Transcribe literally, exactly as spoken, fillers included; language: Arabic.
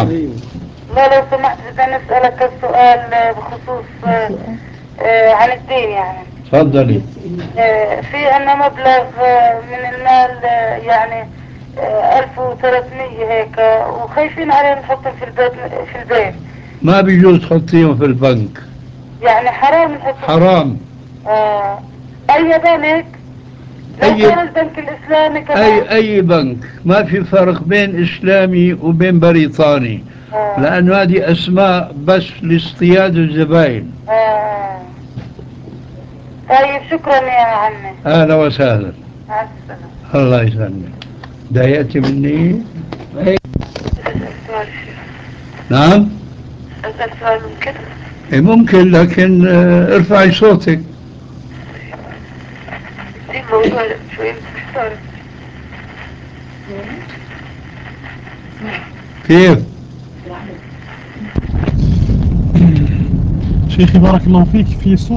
نعم. لا لو سمحت بدي نسألك السؤال بخصوص آه، آه، عن الدين يعني. تفضلي. آه، في عنا مبلغ آه، من المال آه، يعني آه، ألف وثلاثمية هيك، وخايفين عليه نحطهم في البيت في البيت. ما بيجوز تحطيهم في البنك، يعني حرام نحطهم. حرام. آه. أي بنك؟ لو أي كان البنك الإسلامي كمان. أي أي بنك، ما في فرق بين إسلامي وبين بريطاني، آه. لأنه هذه أسماء بس لاصطياد الزباين. آه. طيب شكرا يا عمي. أهلا وسهلا. مع السلامة. الله يسلمك. ضايقتي مني؟ أسأل سؤال شيخ. نعم. أسأل سؤال ممكن؟ إيه ممكن، لكن آه، ارفعي صوتك. دي موضوع شوي محتار. كيف؟ شيخي بارك الله فيك، في صورة